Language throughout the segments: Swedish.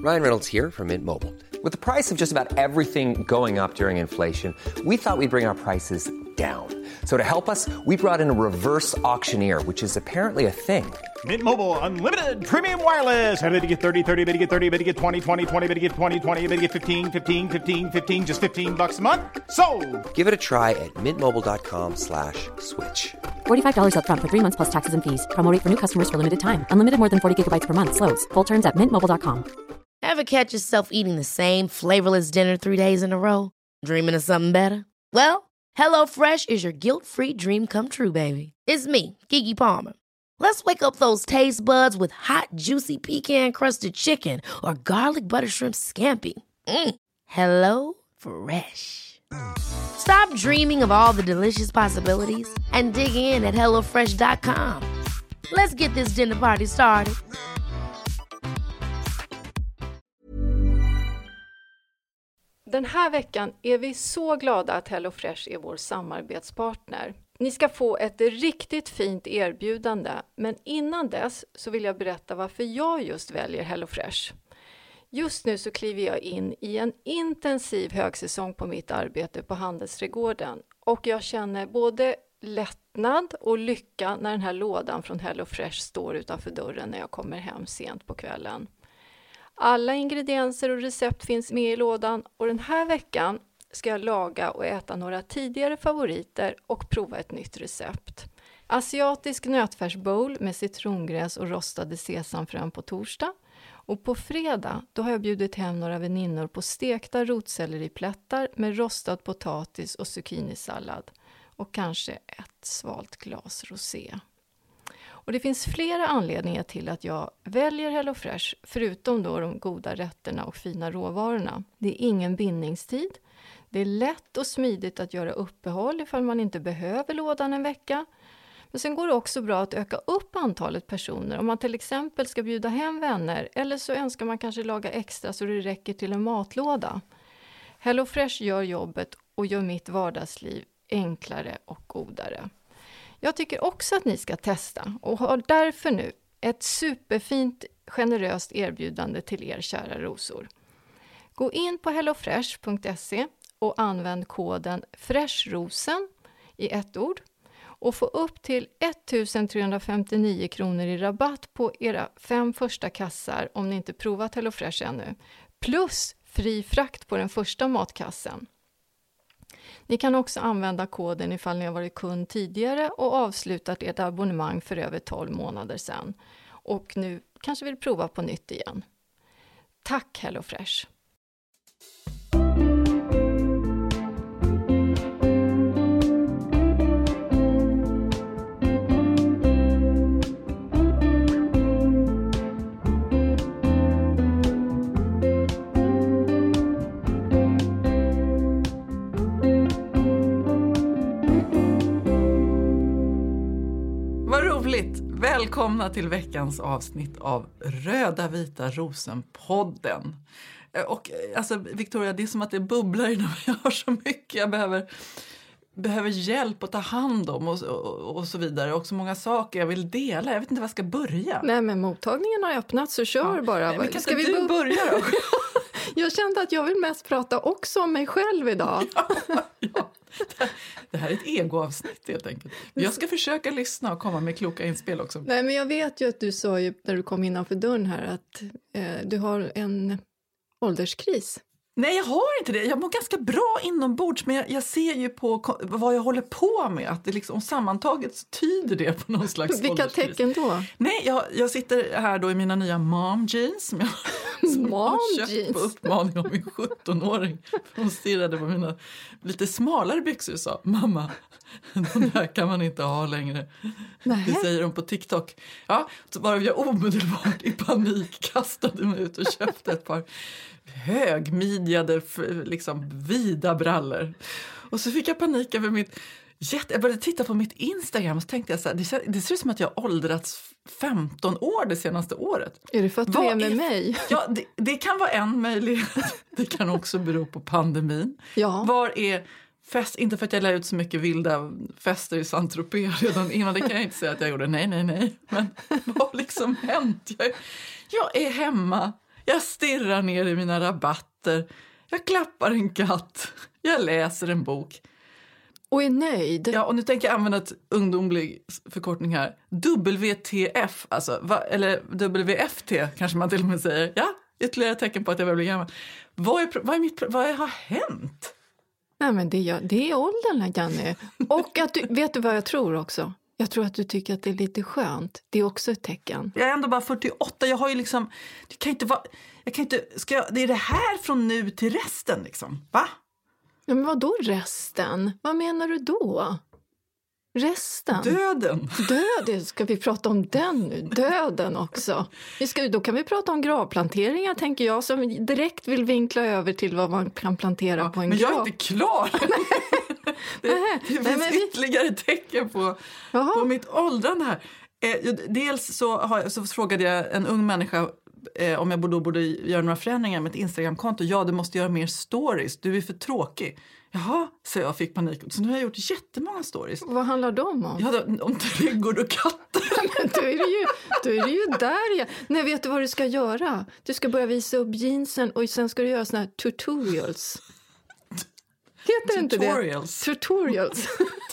Ryan Reynolds here from Mint Mobile. With the price of just about everything going up during inflation, we thought we'd bring our prices down. So to help us, we brought in a reverse auctioneer, which is apparently a thing. Mint Mobile Unlimited Premium Wireless. How to get 30, 30, bit to get 30, bit to get 20, 20, 20, bit to get 20, 20, bit to get 15, 15, 15, 15, just $15 a month? Sold! Give it a try at mintmobile.com/switch. $45 up front for 3 months plus taxes and fees. Promo rate for new customers for limited time. Unlimited more than 40 gigabytes per month. Slows full terms at mintmobile.com. Ever catch yourself eating the same flavorless dinner 3 days in a row? Dreaming of something better? Well, HelloFresh is your guilt-free dream come true, baby. It's me, Keke Palmer. Let's wake up those taste buds with hot, juicy pecan-crusted chicken or garlic butter shrimp scampi. Hello Fresh. Stop dreaming of all the delicious possibilities and dig in at HelloFresh.com. Let's get this dinner party started. Den här veckan är vi så glada att HelloFresh är vår samarbetspartner. Ni ska få ett riktigt fint erbjudande, men innan dess så vill jag berätta varför jag just väljer HelloFresh. Just nu så kliver jag in i en intensiv högsäsong på mitt arbete på Handelsträdgården och jag känner både lättnad och lycka när den här lådan från HelloFresh står utanför dörren när jag kommer hem sent på kvällen. Alla ingredienser och recept finns med i lådan och den här veckan ska jag laga och äta några tidigare favoriter och prova ett nytt recept. Asiatisk nötfärsbowl med citrongräs och rostade sesamfrön på torsdag. Och på fredag då har jag bjudit hem några väninnor på stekta rotselleriplättar med rostad potatis och zucchinisallad. Och kanske ett svalt glas rosé. Och det finns flera anledningar till att jag väljer HelloFresh, förutom då de goda rätterna och fina råvarorna. Det är ingen bindningstid. Det är lätt och smidigt att göra uppehåll ifall man inte behöver lådan en vecka. Men sen går det också bra att öka upp antalet personer om man till exempel ska bjuda hem vänner eller så önskar man kanske laga extra så det räcker till en matlåda. HelloFresh gör jobbet och gör mitt vardagsliv enklare och godare. Jag tycker också att ni ska testa och har därför nu ett superfint generöst erbjudande till er kära rosor. Gå in på hellofresh.se och använd koden FRESHROSEN i ett ord och få upp till 1359 kronor i rabatt på era 5 första kassar om ni inte provat HelloFresh ännu. Plus fri frakt på den första matkassen. Ni kan också använda koden ifall ni har varit kund tidigare och avslutat ert abonnemang för över 12 månader sedan. Och nu kanske vill prova på nytt igen. Tack HelloFresh! Välkomna till veckans avsnitt av Röda vita rosen-podden. Och alltså Victoria, det är som att det bubblar inom mig. Jag har så mycket jag behöver hjälp att ta hand om och så vidare. Och så många saker jag vill dela. Jag vet inte var jag ska börja. Nej, men mottagningen har öppnat så kör bara. Nej, men ska vi börja då? Jag kände att jag vill mest prata också om mig själv idag. Ja. Det här är ett egoavsnitt helt enkelt. Jag ska försöka lyssna och komma med kloka inspel också. Nej, men jag vet ju att du sa ju när du kom innanför dörren här att du har en ålderskris. Nej, jag har inte det. Jag mår ganska bra inombords, men jag ser ju på vad jag håller på med. Att det liksom sammantaget så tyder det på någon slags Vilka ålderskris. Tecken då? Nej, jag sitter här då i mina nya mom jeans som jag har köpt på uppmaning av min 17-åring. Hon stirrade på mina lite smalare byxor och sa: mamma, de här kan man inte ha längre. Nej. Det säger de på TikTok. Ja, så bara jag omedelbart i panik kastade mig ut och köpte ett par högmidjade, liksom vida brallor. Och så fick jag panik över mitt... Jag började titta på mitt Instagram och så tänkte jag så här, det ser ut som att jag har åldrats 15 år det senaste året. Är det för att du är med mig? Ja, det kan vara en möjlighet. Det kan också bero på pandemin. Ja. Var är fest? Inte för att jag lär ut så mycket vilda fester i Saint-Tropez redan innan. Det kan jag inte säga att jag gjorde. Nej. Men vad har liksom hänt? Jag är hemma. Jag stirrar ner i mina rabatter. Jag klappar en katt. Jag läser en bok. Och är nöjd. Ja, och nu tänker jag använda ett ungdomlig förkortning här. WTF, alltså, eller WFT kanske man till och med säger. Ja, ytterligare tecken på att jag börjar bli gammal. Vad har hänt? Nej, men det är åldern här, Janne. Och att vet du vad jag tror också? Jag tror att du tycker att det är lite skönt. Det är också ett tecken. Jag är ändå bara 48. Jag har ju liksom... Det kan inte vara... det är det här från nu till resten liksom. Va? Ja, men vad då resten? Vad menar du då? Resten? Döden. Döden? Ska vi prata om den nu? Döden också. Då kan vi prata om gravplanteringar, tänker jag, som direkt vill vinkla över till vad man kan plantera på en men grav. Men jag är inte klar. det finns ytterligare tecken på mitt åldrande här. Dels så frågade jag en ung människa om jag borde göra några förändringar med ett Instagram-konto. Ja, du måste göra mer stories. Du är för tråkig. Jaha, så jag fick panik. Så nu har jag gjort jättemånga stories. Vad handlar de om? Ja, om trädgård och katter. Då är det ju där jag... Nej, vet du vad du ska göra? Du ska börja visa upp jeansen och sen ska du göra såna här tutorials. Heter inte det? Tutorials.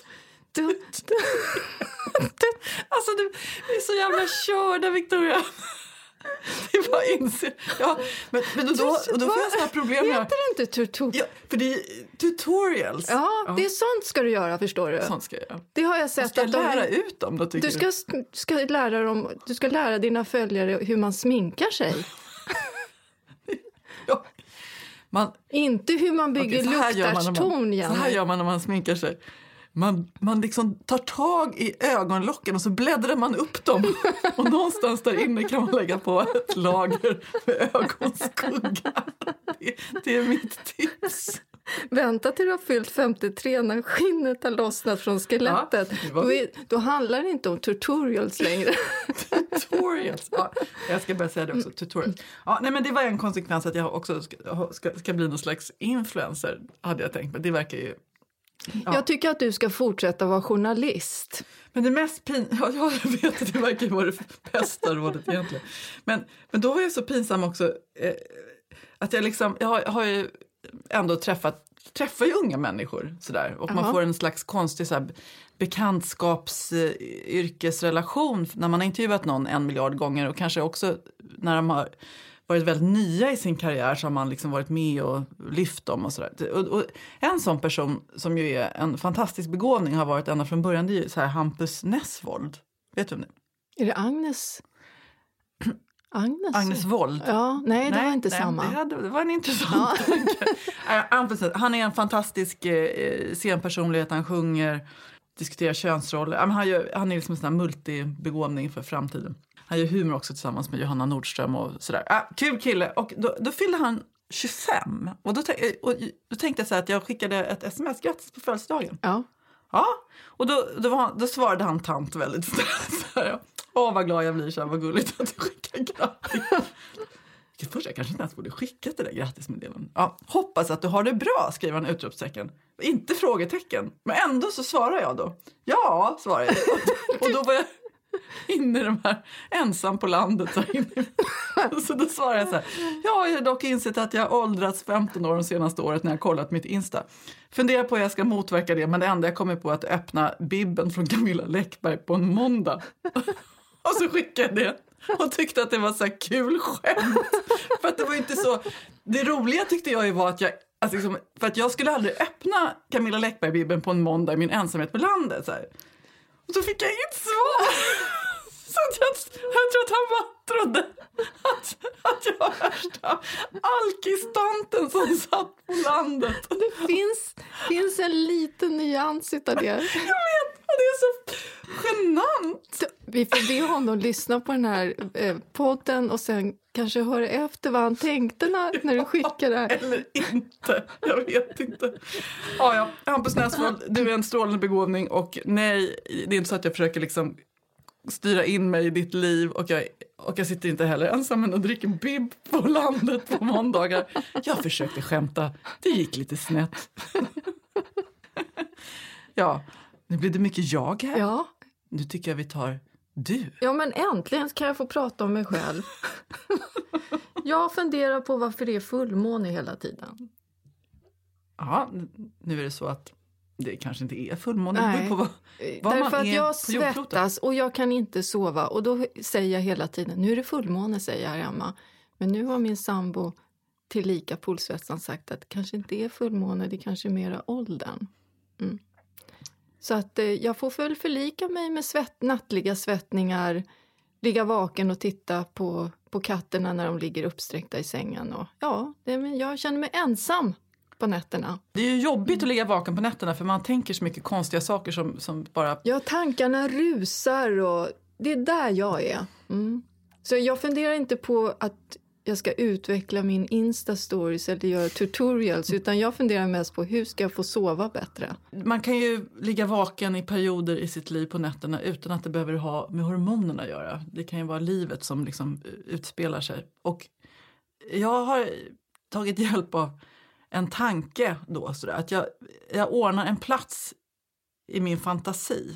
Alltså, du är så jävla körda, Victoria. Det är bara inse. Ja, men då får jag såna problem här. Heter det inte tutorials? Ja, för det är tutorials. Ja, det är sånt ska du göra, förstår du. Sånt ska jag göra. Det har jag sett. Ska lära ut dem då, tycker du? Du ska lära dina följare hur man sminkar sig. Ja. Inte hur man bygger luktartstorn. Så här gör man när man sminkar sig. Man liksom tar tag i ögonlocken och så bläddrar man upp dem. Och någonstans där inne kan man lägga på ett lager med ögonskugga. Det är mitt tips. Vänta till du har fyllt 53 när skinnet har lossnat från skelettet. Ja, då handlar det inte om tutorials längre. Tutorials. Ja, jag ska börja säga det också. Tutorials. Ja, nej, men det var en konsekvens att jag också ska bli någon slags influencer, hade jag tänkt. Men det verkar ju... Ja. Jag tycker att du ska fortsätta vara journalist. Men det mest jag vet att det verkar vara det bästa rådet egentligen. Men då var jag så pinsam också att jag liksom, jag har ju ändå träffar ju unga människor sådär. Och man får en slags konstig så här, bekantskapsyrkesrelation när man har intervjuat någon 1 miljard gånger. Och kanske också när de har varit väldigt nya i sin karriär så har man liksom varit med och lyft dem och sådär. Och en sån person som ju är en fantastisk begåvning har varit ända från början, det är ju så här Hampus Nessvold. Vet du om det? Är det Agnes? Agnes Wold. Ja, nej, det var inte samma. Det var en intressant tanke. Han är en fantastisk scenpersonlighet. Han sjunger, diskuterar könsroller. Han är liksom en sån här multibegåvning för framtiden. Han gör humor också tillsammans med Johanna Nordström och sådär. Kul kille. Och då fyllde han 25. Och då tänkte jag så här att jag skickade ett sms grattis på födelsedagen. Ja. Ja, och då svarade han tant väldigt snällt. Vad glad jag blir, så här, vad gulligt att du skickar grattis. Först jag kanske inte ens borde skicka det där grattismeddelandet. Ja, hoppas att du har det bra, skriver han utropstecken. Inte frågetecken. Men ändå så svarar jag då. Ja, svarar jag. Och då var jag inne i de här ensam på landet. Så då svarar jag så här. Ja, jag har dock insett att jag har åldrats 15 år de senaste året när jag kollat mitt Insta. Funderar på hur jag ska motverka det, men det enda jag kommer på är att öppna Bibeln från Camilla Läckberg på en måndag. Och så skickade jag det. Och tyckte att det var så här kul skämt. För att det var inte så... Det roliga tyckte jag ju var att jag... Alltså liksom, för att jag skulle aldrig öppna Camilla Läckberg-bibeln på en månda i min ensamhet på landet. Så här. Och så fick jag inget svar. Så att jag tror att han bara trodde att jag var värsta alkistanten som satt på landet. Det finns en liten nyans utav det. Jag vet, och det är så genant. Vi får be honom lyssna på den här podden och sen kanske höra efter vad han tänkte när du skickade det här. Eller inte, jag vet inte. Ja, Hampus Nessvold, du är en strålande begåvning och nej, det är inte så att jag försöker liksom styra in mig i ditt liv och jag sitter inte heller ensam och dricker bibb på landet på måndagar. Jag försökte skämta, det gick lite snett. Ja, nu blir det mycket jag här. Ja. Nu tycker jag vi tar du. Ja, men äntligen kan jag få prata om mig själv. Jag funderar på varför det är fullmåne hela tiden. Ja, nu är det så att det kanske inte är fullmåne. Nej, på vad därför man att är jag på jordklotet. svettas och jag kan inte sova. Och då säger jag hela tiden, nu är det fullmåne, säger jag här hemma. Men nu har min sambo tillika polsvetsan sagt att det kanske inte är fullmåne, det kanske är mera åldern. Mm. Så att jag får väl förlika mig med nattliga svettningar, ligga vaken och titta på katterna när de ligger uppsträckta i sängen. Och, ja, jag känner mig ensam på nätterna. Det är ju jobbigt att ligga vaken på nätterna för man tänker så mycket konstiga saker som bara... Ja, tankarna rusar och det är där jag är. Mm. Så jag funderar inte på att jag ska utveckla min Insta-stories eller göra tutorials, utan jag funderar mest på hur ska jag få sova bättre. Man kan ju ligga vaken i perioder i sitt liv på nätterna utan att det behöver ha med hormonerna att göra. Det kan ju vara livet som liksom utspelar sig. Och jag har tagit hjälp av en tanke då, sådär, att jag ordnar en plats i min fantasi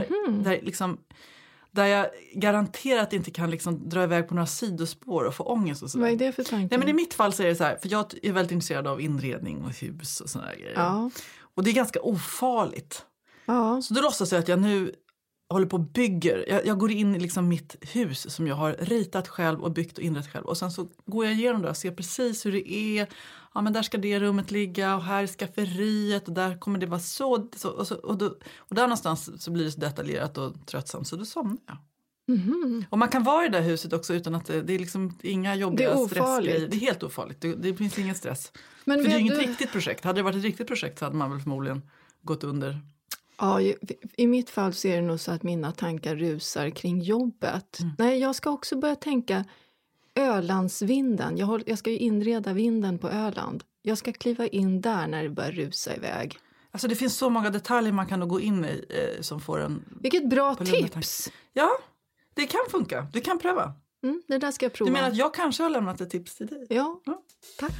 där jag garanterat inte kan liksom dra iväg på några sidospår och få ångest och sådär. Vad är det för tanke? Nej, men i mitt fall så är det så här, för jag är väldigt intresserad av inredning och hus och sådana grejer. Ja. Och det är ganska ofarligt. Ja. Så då låtsas jag att jag nu håller på och bygger. Jag går in i liksom mitt hus som jag har ritat själv och byggt och inrett själv. Och sen så går jag igenom det och ser precis hur det är. Ja, men där ska det rummet ligga och här är skafferiet och där kommer det vara så och där någonstans så blir det så detaljerat och tröttsamt så då somnar jag. Mm-hmm. Och man kan vara i det där huset också utan att det är liksom inga jobbiga stressgrejer. Det är helt ofarligt. Det finns ingen stress. Men för det är inget riktigt projekt. Hade det varit ett riktigt projekt så hade man väl förmodligen gått under. Ja, i mitt fall så är det nog så att mina tankar rusar kring jobbet. Mm. Nej, jag ska också börja tänka Ölandsvinden. Jag ska ju inreda vinden på Öland. Jag ska kliva in där när det börjar rusa iväg. Alltså det finns så många detaljer man kan gå in i som får en... Vilket bra tips! Ja, det kan funka. Du kan pröva. Det där ska jag prova. Du menar att jag kanske har lämnat ett tips till dig? Ja. Tack.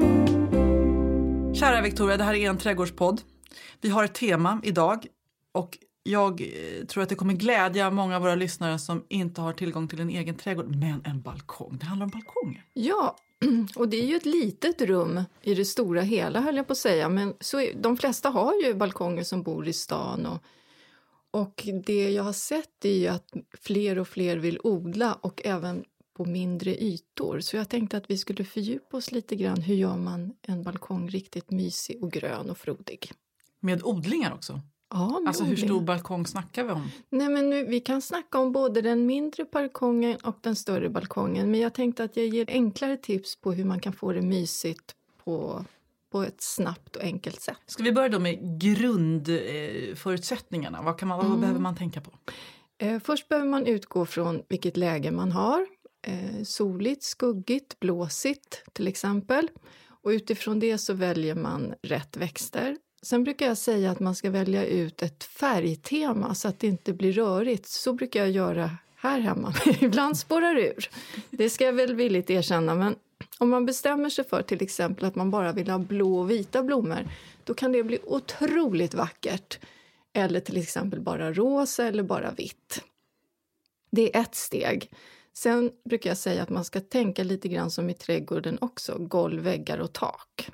Kära Victoria, det här är en trädgårdspodd. Vi har ett tema idag och jag tror att det kommer glädja många av våra lyssnare som inte har tillgång till en egen trädgård, men en balkong. Det handlar om balkonger. Ja, och det är ju ett litet rum i det stora hela, höll jag på att säga. Men de flesta har ju balkonger som bor i stan. Och det jag har sett är ju att fler och fler vill odla och även på mindre ytor. Så jag tänkte att vi skulle fördjupa oss lite grann. Hur gör man en balkong riktigt mysig och grön och frodig? Med odlingar också? Ja, alltså hur stor balkong snackar vi om? Nej, men vi kan snacka om både den mindre balkongen och den större balkongen. Men jag tänkte att jag ger enklare tips på hur man kan få det mysigt på ett snabbt och enkelt sätt. Ska vi börja då med grundförutsättningarna? Vad behöver man tänka på? Först behöver man utgå från vilket läge man har. Soligt, skuggigt, blåsigt till exempel. Och utifrån det så väljer man rätt växter. Sen brukar jag säga att man ska välja ut ett färgtema så att det inte blir rörigt. Så brukar jag göra här hemma. Ibland spårar ur. Det ska jag väl villigt erkänna. Men om man bestämmer sig för till exempel att man bara vill ha blå och vita blommor, då kan det bli otroligt vackert. Eller till exempel bara rosa eller bara vitt. Det är ett steg. Sen brukar jag säga att man ska tänka lite grann som i trädgården också. Golv, väggar och tak.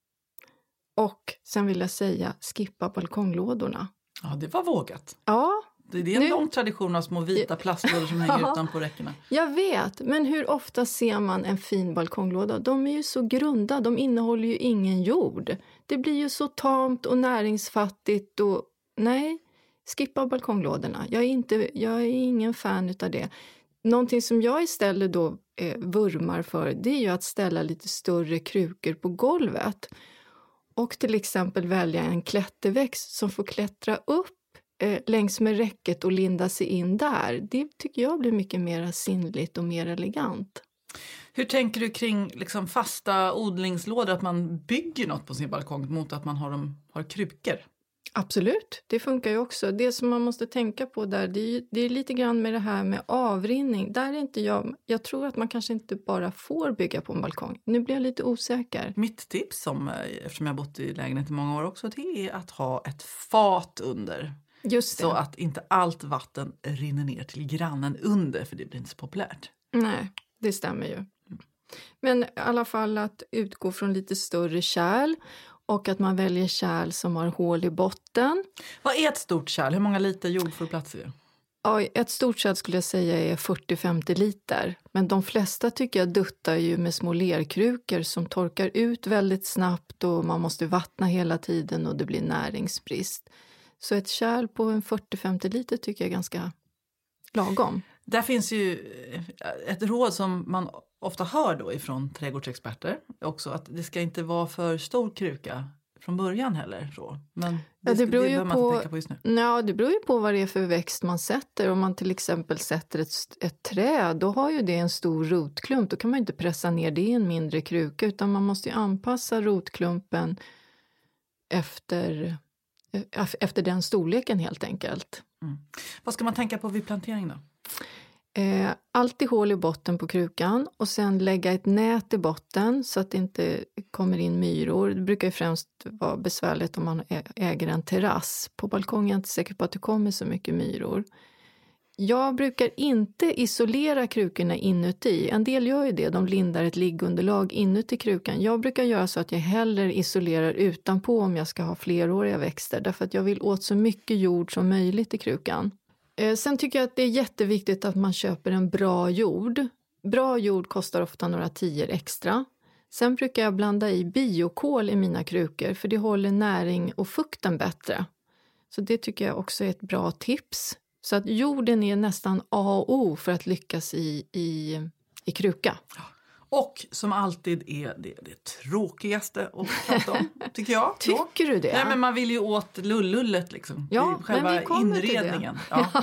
Och sen vill jag säga, skippa balkonglådorna. Ja, det var vågat. Ja. Det är en lång tradition av små vita plastlådor som hänger utanpå räckena. Jag vet, men hur ofta ser man en fin balkonglåda? De är ju så grunda, de innehåller ju ingen jord. Det blir ju så tamt och näringsfattigt och nej, skippa balkonglådorna. Jag är ingen fan utav det. Någonting som jag istället då vurmar för, det är ju att ställa lite större krukor på golvet. Och till exempel välja en klätterväxt som får klättra upp längs med räcket och linda sig in där. Det tycker jag blir mycket mer sinnligt och mer elegant. Hur tänker du kring liksom fasta odlingslådor, att man bygger något på sin balkong mot att man har krukor? Absolut, det funkar ju också. Det som man måste tänka på där, det är lite grann med det här med avrinning. Där är inte jag tror att man kanske inte bara får bygga på en balkong. Nu blir jag lite osäker. Mitt tips, eftersom jag har bott i lägenhet i många år också, det är att ha ett fat under. Just det. Så att inte allt vatten rinner ner till grannen under, för det blir inte så populärt. Nej, det stämmer ju. Men i alla fall att utgå från lite större kärl och att man väljer kärl som har hål i botten. Vad är ett stort kärl? Hur många liter jord får plats i det? Ja, ett stort kärl skulle jag säga är 40-50 liter. Men de flesta tycker jag duttar ju med små lerkrukor som torkar ut väldigt snabbt och man måste vattna hela tiden och det blir näringsbrist. Så ett kärl på en 40-50 liter tycker jag är ganska lagom. Där finns ju ett råd som man ofta hör då ifrån trädgårdsexperter också, att det ska inte vara för stor kruka från början heller. Så. Men det beror ju på, tänka på just nu. Ja, det beror ju på vad det är för växt man sätter. Om man till exempel sätter ett träd, då har ju det en stor rotklump. Då kan man inte pressa ner det i en mindre kruka, utan man måste ju anpassa rotklumpen efter den storleken helt enkelt. Mm. Vad ska man tänka på vid plantering då? Alltid hål i botten på krukan och sen lägga ett nät i botten så att det inte kommer in myror. Det brukar ju främst vara besvärligt om man äger en terrass. På balkongen är jag inte säker på att det kommer så mycket myror. Jag brukar inte isolera krukorna inuti. En del gör ju det, de lindar ett liggunderlag inuti krukan. Jag brukar göra så att jag hellre isolerar utanpå om jag ska ha fleråriga växter. Därför att jag vill åt så mycket jord som möjligt i krukan. Sen tycker jag att det är jätteviktigt att man köper en bra jord. Bra jord kostar ofta några 10 extra. Sen brukar jag blanda i biokol i mina krukor för det håller näring och fukten bättre. Så det tycker jag också är ett bra tips. Så att jorden är nästan A och O för att lyckas i kruka. Och som alltid är det tråkigaste att prata om, tycker jag. Tycker du det? Nej, men man vill ju åt lullullet liksom. Ja, själva men vi kommer inredningen. Till det.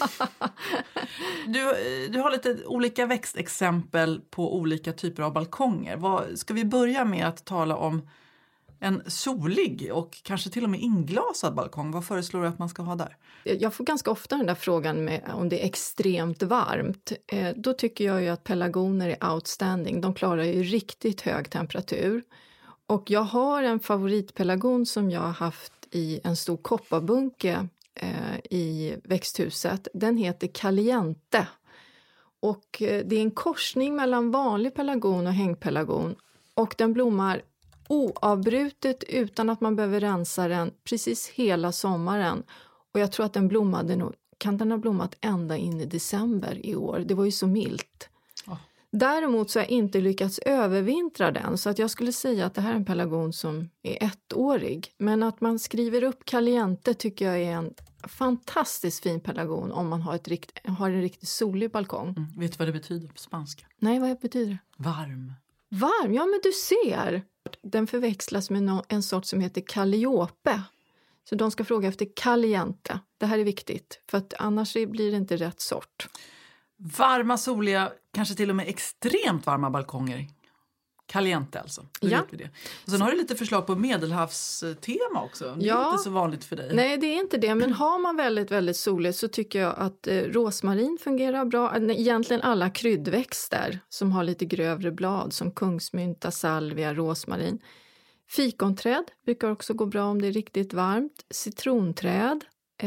Ja. Du har lite olika växtexempel på olika typer av balkonger. Ska vi börja med att tala om en solig och kanske till och med inglasad balkong? Vad föreslår du att man ska ha där? Jag får ganska ofta den där frågan med om det är extremt varmt. Då tycker jag ju att pelargoner är outstanding. De klarar ju riktigt hög temperatur. Och jag har en favoritpelargon som jag har haft i en stor kopparbunke i växthuset. Den heter Caliente. Och det är en korsning mellan vanlig pelargon och hängpelargon. Och den blommar oavbrutet utan att man behöver rensa den precis hela sommaren. Och jag tror att kan den ha blommat ända in i december i år. Det var ju så milt. Oh. Däremot så har jag inte lyckats övervintra den. Så att jag skulle säga att det här är en pelargon som är 1-årig. Men att man skriver upp Caliente tycker jag är en fantastiskt fin pelargon om man har en riktigt solig balkong. Vet du vad det betyder på spanska? Nej, vad betyder det? Varm. Varm, ja men du ser. Den förväxlas med en sort som heter Calliope. Så de ska fråga efter Caliente. Det här är viktigt, för att annars blir det inte rätt sort. Varma, soliga, kanske till och med extremt varma balkonger. Caliente alltså. Då vet vi det. Och sen har du lite förslag på medelhavstema också. Det är inte så vanligt för dig. Nej, det är inte det. Men har man väldigt, väldigt soligt så tycker jag att rosmarin fungerar bra. Egentligen alla kryddväxter som har lite grövre blad som kungsmynta, salvia, rosmarin. Fikonträd brukar också gå bra om det är riktigt varmt. Citronträd.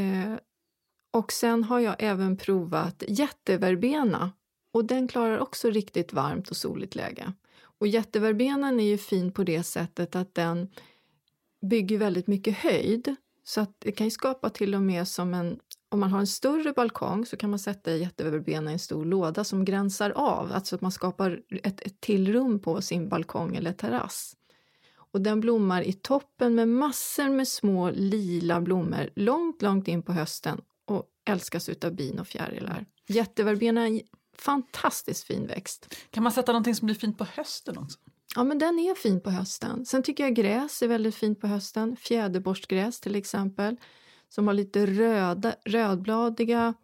Och sen har jag även provat jätteverbena. Och den klarar också riktigt varmt och soligt läge. Och jätteverbenan är ju fin på det sättet att den bygger väldigt mycket höjd. Så att det kan ju skapa till och med om man har en större balkong så kan man sätta jätteverbena i en stor låda som gränsar av. Alltså att man skapar ett till rum på sin balkong eller terrass. Och den blommar i toppen med massor med små lila blommor långt, långt in på hösten. Och älskas utav bin och fjärilar. Jätteverbena är fantastiskt fin växt. Kan man sätta någonting som blir fint på hösten också? Ja, men den är fin på hösten. Sen tycker jag gräs är väldigt fint på hösten. Fjäderborstgräs till exempel. Som har lite rödbladiga,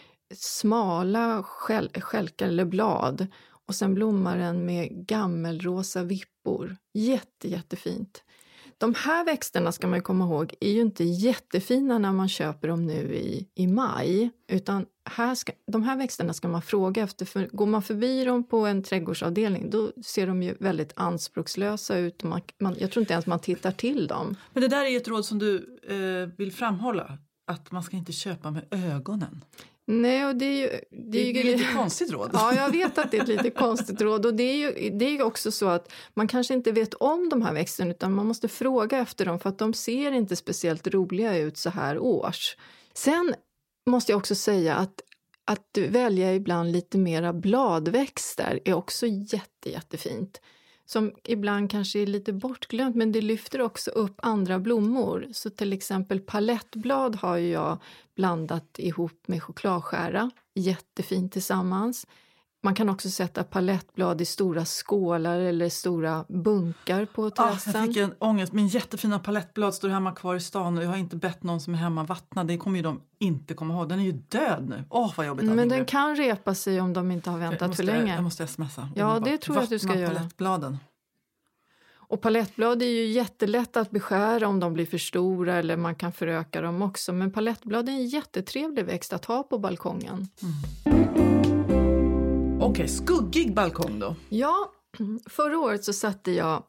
smala skälkar eller blad. Och sen blommar den med gammelrosa vippor. Jättefint. De här växterna ska man komma ihåg är ju inte jättefina när man köper dem nu i maj. Utan de här växterna ska man fråga efter. För går man förbi dem på en trädgårdsavdelning då ser de ju väldigt anspråkslösa ut. Jag tror inte ens man tittar till dem. Men det där är ett råd som du vill framhålla. Att man ska inte köpa med ögonen. Nej, och det är ju lite konstigt råd. Ja, jag vet att det är ett lite konstigt råd. Och det är ju också så att man kanske inte vet om de här växterna, utan man måste fråga efter dem för att de ser inte speciellt roliga ut så här års. Sen måste jag också säga att välja ibland lite mera bladväxter är också jättefint. Som ibland kanske är lite bortglömt, men det lyfter också upp andra blommor. Så till exempel palettblad har jag blandat ihop med chokladskära. Jättefint tillsammans. Man kan också sätta palettblad i stora skålar eller stora bunkar på terrassen. Jag fick en ångest. Min jättefina palettblad står hemma kvar i stan och jag har inte bett någon som är hemma vattna. Det kommer ju de inte komma ihåg. Den är ju död nu. Vad jobbigt. Men den kan repa sig om de inte har väntat för länge. Jag måste smsa. Ja, det tror jag att du ska göra. Palettbladen. Och palettblad är ju jättelätt att beskära om de blir för stora, eller man kan föröka dem också. Men palettblad är en jättetrevlig växt att ha på balkongen. Okej, skuggig balkong då? Ja, förra året så satte jag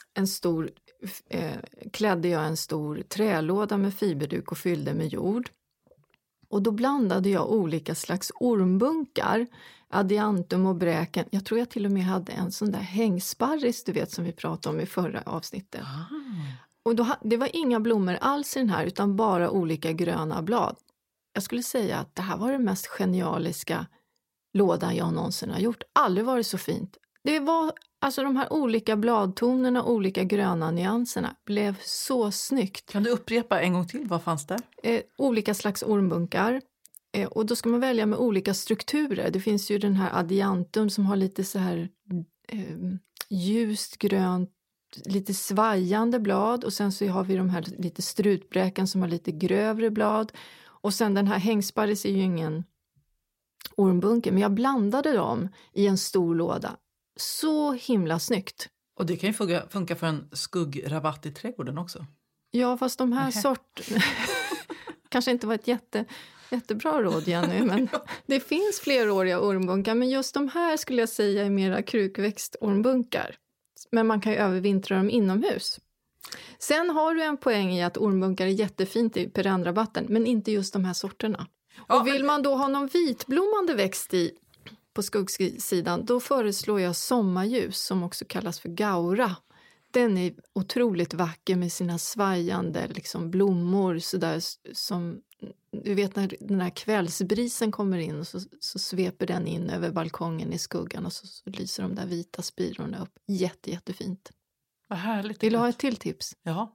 klädde jag en stor trälåda med fiberduk och fyllde med jord. Och då blandade jag olika slags ormbunkar, adiantum och bräken. Jag tror jag till och med hade en sån där hängsparris, du vet, som vi pratade om i förra avsnittet. Och det var inga blommor alls i den här, utan bara olika gröna blad. Jag skulle säga att det här var det mest genialiska lådan jag någonsin har gjort. Aldrig varit så fint. Det var alltså de här olika bladtonerna, olika gröna nyanserna blev så snyggt. Kan du upprepa en gång till? Vad fanns där? Olika slags ormbunkar. Och då ska man välja med olika strukturer. Det finns ju den här adiantum som har lite så här ljust grönt, lite svajande blad. Och sen så har vi de här lite strutbräken som har lite grövre blad. Och sen den här hängsparris är ju ingen ormbunke, men jag blandade dem i en stor låda. Så himla snyggt. Och det kan ju funka för en skuggrabatt i trädgården också. Ja, fast de här kanske inte var ett jättebra råd, Jenny, men det finns fleråriga ormbunkar, men just de här skulle jag säga är mera krukväxtormbunkar. Men man kan ju övervintra dem inomhus. Sen har du en poäng i att ormbunkar är jättefint i perennrabatten, men inte just de här sorterna. Och vill man då ha någon vitblommande växt på skuggsidan, då föreslår jag sommarljus som också kallas för gaura. Den är otroligt vacker med sina svajande liksom blommor sådär, som du vet när den här kvällsbrisen kommer in och så sveper den in över balkongen i skuggan och så lyser de där vita spirorna upp. Jättefint. Vad härligt. Vill du ha ett till tips? Ja.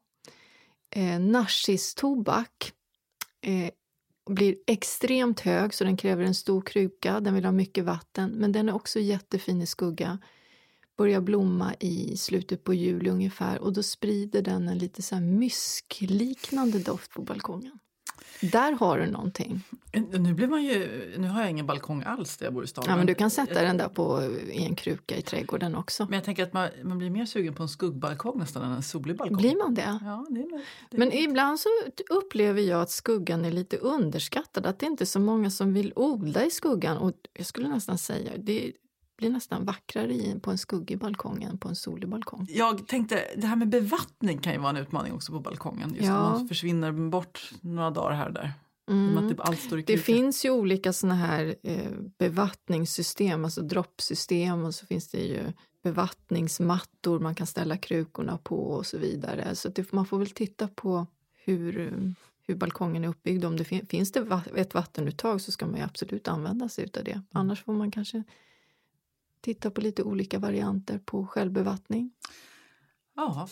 Narcistobak blir extremt hög, så den kräver en stor kruka. Den vill ha mycket vatten, men den är också jättefin i skugga. Börjar blomma i slutet på juli ungefär, och då sprider den en lite så här myskliknande doft på balkongen. Där har du någonting. Nu har jag ingen balkong alls där jag bor i stan. Ja, men du kan sätta den där i en kruka i trädgården också. Men jag tänker att man blir mer sugen på en skuggbalkong nästan än en solig balkong. Blir man det? Ja, det är Men ibland så upplever jag att skuggan är lite underskattad. Att det inte är så många som vill odla i skuggan. Och jag skulle nästan säga, det blir nästan vackrare på en skuggig balkong än på en solig balkong. Jag tänkte, det här med bevattning kan ju vara en utmaning också på balkongen. Just när man försvinner bort några dagar här och där. Att allt står i det finns ju olika såna här bevattningssystem, alltså droppsystem, och så finns det ju bevattningsmattor man kan ställa krukorna på och så vidare. Så man får väl titta på hur balkongen är uppbyggd. Om det finns det ett vattenuttag så ska man ju absolut använda sig av det. Annars får man kanske titta på lite olika varianter på självbevattning. Ja.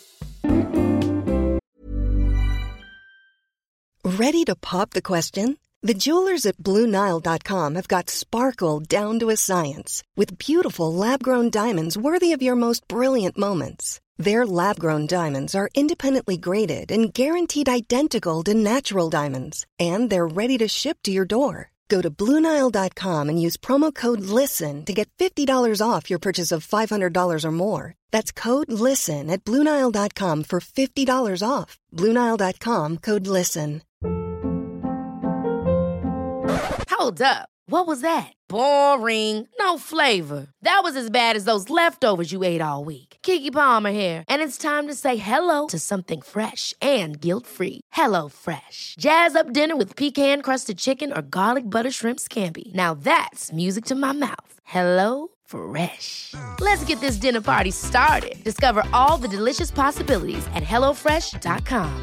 Ready to pop the question? The jewelers at BlueNile.com have got sparkle down to a science with beautiful lab-grown diamonds worthy of your most brilliant moments. Their lab-grown diamonds are independently graded and guaranteed identical to natural diamonds, and they're ready to ship to your door. Go to BlueNile.com and use promo code LISTEN to get $50 off your purchase of $500 or more. That's code LISTEN at BlueNile.com for $50 off. BlueNile.com, code LISTEN. Hold up. What was that? Boring. No flavor. That was as bad as those leftovers you ate all week. Keke Palmer here, and it's time to say hello to something fresh and guilt-free. Hello Fresh. Jazz up dinner with pecan-crusted chicken or garlic butter shrimp scampi. Now that's music to my mouth. Hello Fresh. Let's get this dinner party started. Discover all the delicious possibilities at hellofresh.com.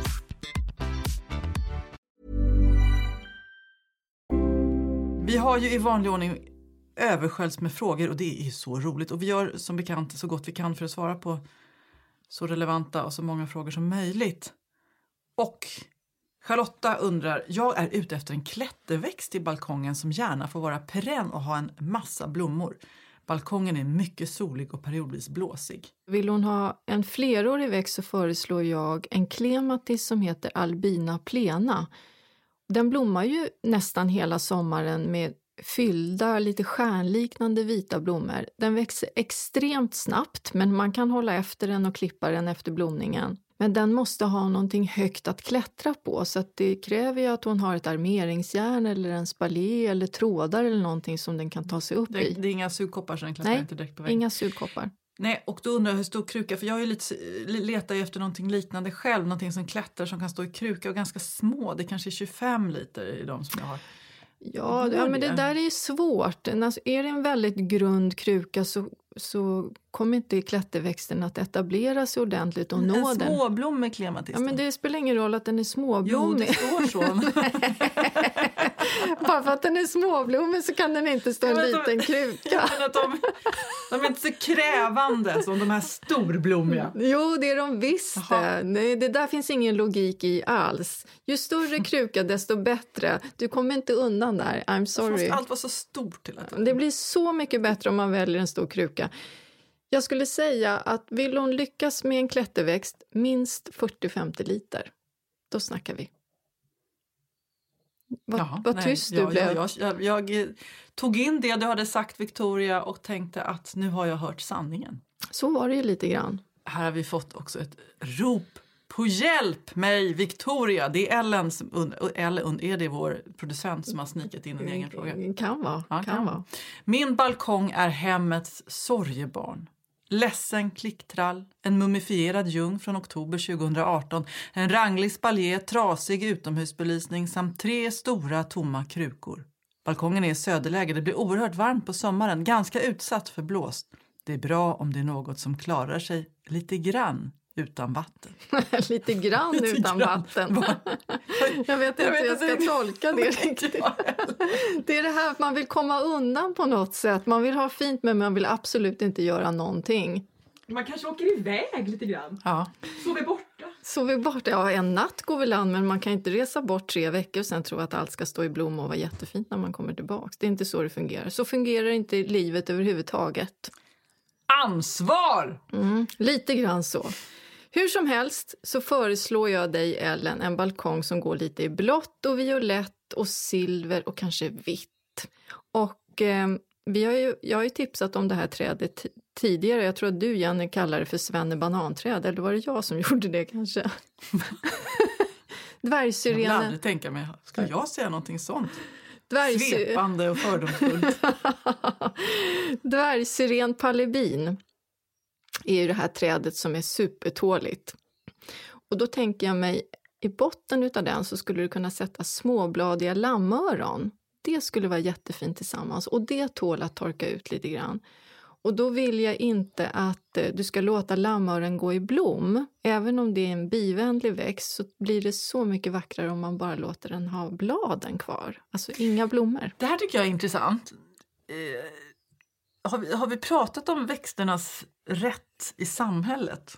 Vi har ju i vanlig ordning översköljs med frågor och det är så roligt. Och vi gör som bekant så gott vi kan för att svara på så relevanta och så många frågor som möjligt. Och Charlotta undrar, jag är ute efter en klätterväxt i balkongen som gärna får vara perenn och ha en massa blommor. Balkongen är mycket solig och periodvis blåsig. Vill hon ha en flerårig växt så föreslår jag en klematis som heter Albina plena. Den blommar ju nästan hela sommaren med fyllda, lite stjärnliknande vita blommor. Den växer extremt snabbt men man kan hålla efter den och klippa den efter blomningen. Men den måste ha någonting högt att klättra på så att det kräver ju att hon har ett armeringsjärn eller en spalé eller trådar eller någonting som den kan ta sig upp i. Det är inga sugkoppar så den klättrar inte direkt på väggen. Inga sugkoppar. Nej, och då undrar jag hur stor kruka, för jag är letar ju efter någonting liknande själv, någonting som klättrar som kan stå i kruka och ganska små, det kanske är 25 liter i de som jag har. Ja, men det där är ju svårt. Alltså, är det en väldigt grund kruka så kommer inte klätterväxten att etablera sig ordentligt och nå den. En småblommig klematis. Ja, men det spelar ingen roll att den är småblommig. Jo, det står så. Bara för att den är småblommig så kan den inte stå en liten kruka. De är inte så krävande som de här storblommiga. Jo, det är de visst. Det där finns ingen logik i alls. Ju större kruka desto bättre. Du kommer inte undan där. I'm sorry. Måste allt vara så stort till att det blir så mycket bättre om man väljer en stor kruka. Jag skulle säga att vill hon lyckas med en klätterväxt minst 40-50 liter. Då snackar vi. Vad tyst du blev. Jag tog in det du hade sagt, Victoria, och tänkte att nu har jag hört sanningen. Så var det ju lite grann. Här har vi fått också ett rop på hjälp mig, Victoria. Det är Ellen, är det vår producent som har snikat in en egen fråga? Kan vara. Min balkong är hemmets sorgebarn. Ledsen klicktrall, en mumifierad ljung från oktober 2018, en ranglig spalje, trasig utomhusbelysning samt 3 stora tomma krukor. Balkongen är i söderläge, det blir oerhört varmt på sommaren, ganska utsatt för blåst. Det är bra om det är något som klarar sig lite grann utan vatten. Lite grann utan vatten. Jag vet inte hur jag ska tolka det riktigt. Det är det här att man vill komma undan på något sätt. Man vill ha fint men man vill absolut inte göra någonting. Man kanske åker iväg lite grann. Ja. Sover borta. Ja, en natt går väl an men man kan inte resa bort 3 veckor och sen tro att allt ska stå i blom och vara jättefint när man kommer tillbaka. Det är inte så det fungerar. Så fungerar inte livet överhuvudtaget. Ansvar! Lite grann så. Hur som helst så föreslår jag dig, Ellen, en balkong som går lite i blått och violett och silver och kanske vitt. Och jag har ju tipsat om det här trädet tidigare. Jag tror att du, Janne, kallar det för svennebananträd. Eller var det jag som gjorde det kanske? Dvärgsyrenen. Jag vill aldrig tänka mig, ska jag säga någonting sånt? Svepande och fördomsfullt. Dvärgsyren palebin är ju det här trädet som är supertåligt. Och då tänker jag mig, i botten utav den så skulle du kunna sätta småbladiga lammöron. Det skulle vara jättefint tillsammans och det tål att torka ut lite grann. Och då vill jag inte att du ska låta lammöron gå i blom. Även om det är en bivänlig växt så blir det så mycket vackrare om man bara låter den ha bladen kvar. Alltså inga blommor. Det här tycker jag är intressant. Har vi pratat om växternas rätt i samhället?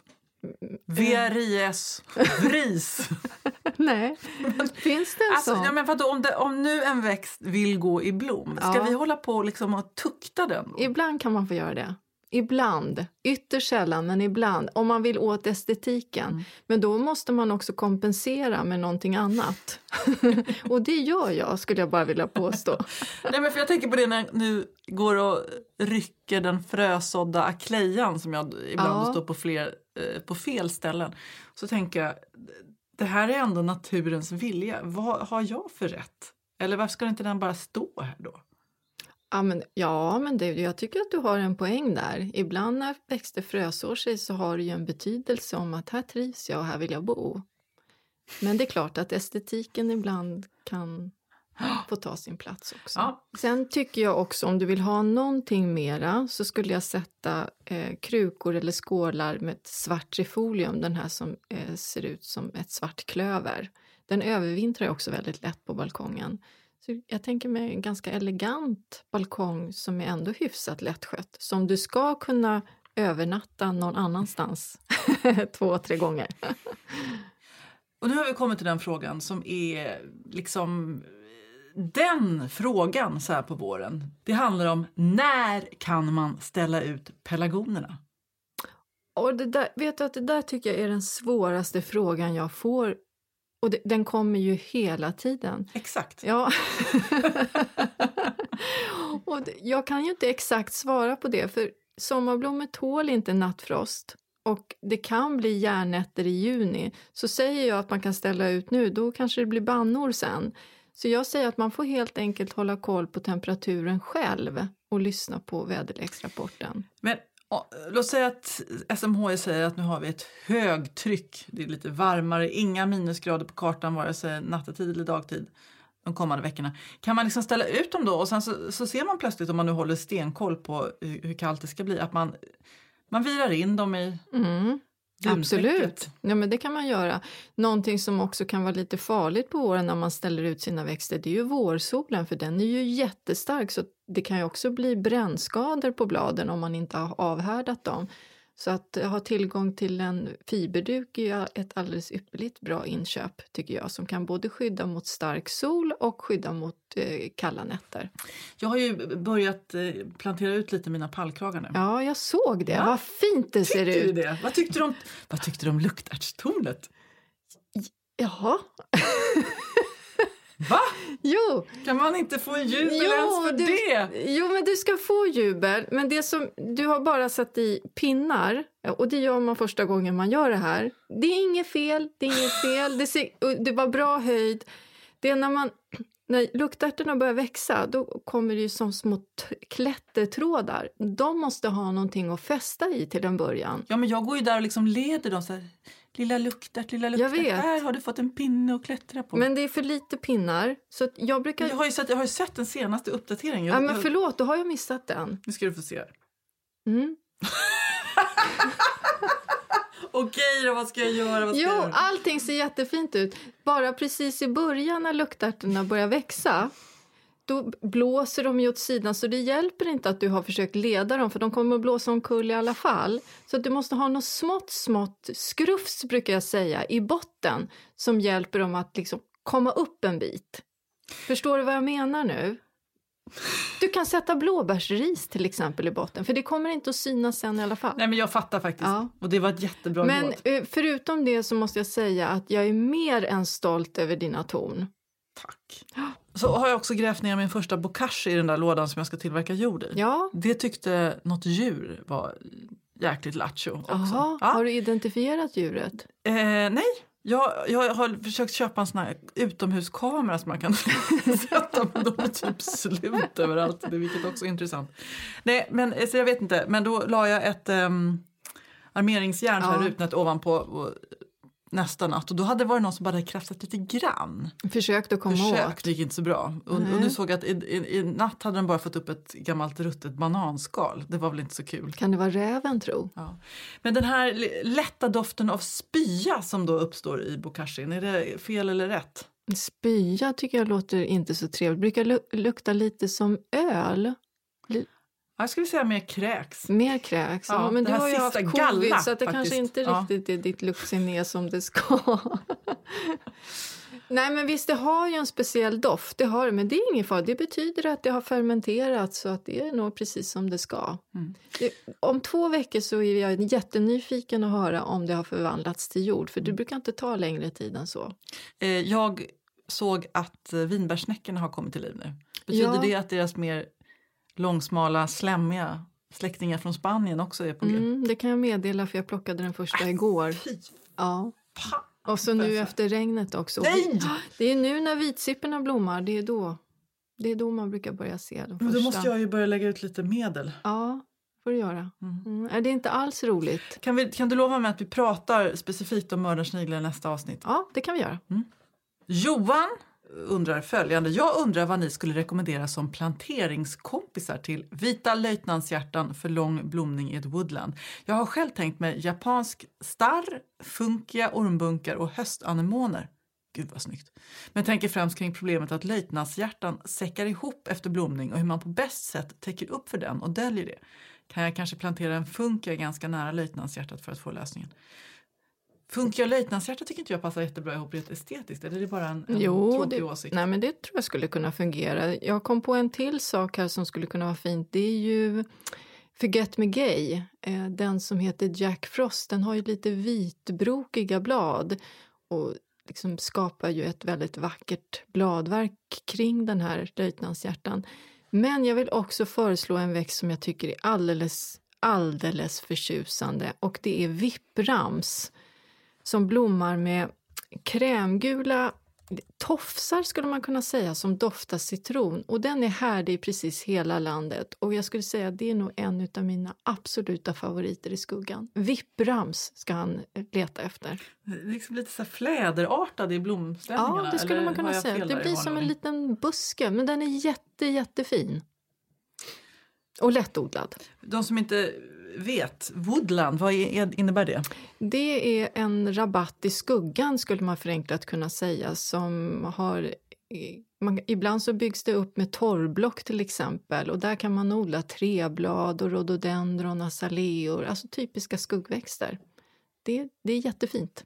VRIS, VRIS. Nej, finns det en sån? Ja, men vadå, om nu en växt vill gå i blom, ska vi hålla på liksom och tukta den? Då? Ibland kan man få göra det. Ibland, ytterst sällan, men ibland. Om man vill åt estetiken. Men då måste man också kompensera med någonting annat. Och det gör jag, skulle jag bara vilja påstå. Nej, men för jag tänker på det när nu går och rycker den frösådda aklejan som jag ibland står på fel ställen. Så tänker jag, det här är ändå naturens vilja. Vad har jag för rätt? Eller varför ska inte den bara stå här då? Men jag tycker att du har en poäng där. Ibland när växter frösår sig så har det ju en betydelse om att här trivs jag och här vill jag bo. Men det är klart att estetiken ibland kan få ta sin plats också. Ja. Sen tycker jag också, om du vill ha någonting mera, så skulle jag sätta krukor eller skålar med ett svart trifolium. Den här som ser ut som ett svart klöver. Den övervintrar också väldigt lätt på balkongen. Så jag tänker mig en ganska elegant balkong som är ändå hyfsat lättskött. Som du ska kunna övernatta någon annanstans 2-3 gånger. Och nu har vi kommit till den frågan som är liksom den frågan så här på våren. Det handlar om när kan man ställa ut pelargonerna? Och det där tycker jag är den svåraste frågan jag får. Och den kommer ju hela tiden. Exakt. Ja. Och jag kan ju inte exakt svara på det. För sommarblommor tål inte nattfrost. Och det kan bli järnnätter i juni. Så säger jag att man kan ställa ut nu. Då kanske det blir bannor sen. Så jag säger att man får helt enkelt hålla koll på temperaturen själv. Och lyssna på väderleksrapporten. Men låt säga att SMHI säger att nu har vi ett högtryck. Det är lite varmare, inga minusgrader på kartan vare sig nattetid eller dagtid de kommande veckorna. Kan man liksom ställa ut dem då och sen så ser man plötsligt, om man nu håller stenkoll på hur kallt det ska bli, att man virar in dem i absolut. Ja, men det kan man göra. Någonting som också kan vara lite farligt på våren när man ställer ut sina växter, det är ju vårsolen, för den är ju jättestark, så det kan ju också bli brännskador på bladen om man inte har avhärdat dem. Så att ha tillgång till en fiberduk är ju ett alldeles ypperligt bra inköp, tycker jag, som kan både skydda mot stark sol och skydda mot kalla nätter. Jag har ju börjat plantera ut lite mina pallkragar nu. Ja, jag såg det. Ja. Vad fint det ser ut. Det? Vad tyckte du om luktärtstornet? Jaha. Va? Jo. Kan man inte få jubel ens för det? Jo, men du ska få jubel. Men det som du har bara satt i pinnar, och det gör man första gången man gör det här. Det är inget fel, det var bra höjd. Det är när luktärterna börjar växa, då kommer det ju som små klättertrådar. De måste ha någonting att fästa i till en början. Ja, men jag går ju där och liksom leder dem så här. Lilla luktärt. Jag vet. Här har du fått en pinne att klättra på. Men det är för lite pinnar. Så att jag har ju sett den senaste uppdateringen. Ja, men förlåt, då har jag missat den. Nu ska du få se. Mm. Okej då, vad ska jag göra? Allting ser jättefint ut. Bara precis i början när luktärterna börjar växa, då blåser de ju åt sidan, så det hjälper inte att du har försökt leda dem, för de kommer att blåsa omkull i alla fall. Så att du måste ha något smått skrufs, brukar jag säga, i botten som hjälper dem att liksom komma upp en bit. Förstår du vad jag menar nu? Du kan sätta blåbärsris till exempel i botten, för det kommer inte att synas sen i alla fall. Nej, men jag fattar faktiskt. Ja. Och det var ett jättebra råd. Men förutom det så måste jag säga att jag är mer än stolt över dina torn. Tack. Så har jag också grävt ner min första bokashi i den där lådan som jag ska tillverka jord i. Ja. Det tyckte något djur var jäkligt lattjo också. Aha, ja. Har du identifierat djuret? Nej. Jag har försökt köpa en sån här utomhuskamera som man kan sätta, men de är typ slut överallt, vilket också är intressant. Nej, men så jag vet inte. Men då la jag ett armeringsjärn så här rutnätt ovanpå nästa natt. Och då hade det varit någon som bara hade krafsat lite grann. Försökte komma åt. Det gick inte så bra. Och nu såg jag att i natt hade de bara fått upp ett gammalt ruttet bananskal. Det var väl inte så kul. Kan det vara räven, tro? Ja. Men den här lätta doften av spya som då uppstår i bokashin, är det fel eller rätt? Spya tycker jag låter inte så trevligt. Brukar lukta lite som öl. Jag skulle säga mer kräks. Mer kräks, ja. Men du har ju haft covid galla, så att det faktiskt. Kanske inte riktigt är ditt luktsinne som det ska. Nej, men visst, det har ju en speciell doft. Det har det, men det är ingen fara. Det betyder att det har fermenterats, så att det är nog precis som det ska. Mm. Om 2 veckor så är jag jättenyfiken att höra om det har förvandlats till jord. För det brukar inte ta längre tid än så. Jag såg att vinbärsnäckorna har kommit till liv nu. Betyder det att deras mer långsmala, slämmiga släktingar från Spanien också är på G? Det kan jag meddela, för jag plockade den första igår. Ja. Och så nu efter regnet också. Nej! Det är nu när vitsipporna blommar, det är då Det är då man brukar börja se de första. Men då måste jag ju börja lägga ut lite medel. Ja, får du göra. Det är inte alls roligt. Kan du lova mig att vi pratar specifikt om mördarsniglar i nästa avsnitt? Ja, det kan vi göra. Johan undrar följande. Jag undrar vad ni skulle rekommendera som planteringskompisar till vita löjtnantshjärtan för lång blomning i ett woodland. Jag har själv tänkt mig japansk starr, funkiga ormbunkar och höstanemoner. Gud vad snyggt. Men tänker främst kring problemet att löjtnantshjärtan säckar ihop efter blomning och hur man på bäst sätt täcker upp för den och döljer det. Kan jag kanske plantera en funkia ganska nära löjtnantshjärtat för att få lösningen? Funkia och löjtnantshjärtat tycker inte jag passar jättebra ihop rent estetiskt. Eller är det bara en tråkig åsikt? Nej, men det tror jag skulle kunna fungera. Jag kom på en till sak här som skulle kunna vara fint. Det är ju Forget Me Gay. Den som heter Jack Frost. Den har ju lite vitbrokiga blad. Och liksom skapar ju ett väldigt vackert bladverk kring den här löjtnantshjärtan. Men jag vill också föreslå en växt som jag tycker är alldeles förtjusande. Och det är vipprams. Som blommar med krämgula tofsar skulle man kunna säga som doftar citron. Och den är härdig i precis hela landet. Och jag skulle säga att det är nog en av mina absoluta favoriter i skuggan. Vipprams ska han leta efter. Liksom lite så fläderartad i blomställningarna. Ja, det skulle man kunna säga. Det blir som en liten buske, men den är jättefin. Och lättodlad. De som inte vet, woodland, vad innebär det? Det är en rabatt i skuggan skulle man förenklat kunna säga som har... ibland så byggs det upp med torrblock till exempel och där kan man odla träblad och rhododendron, azaleor, alltså typiska skuggväxter. Det är jättefint.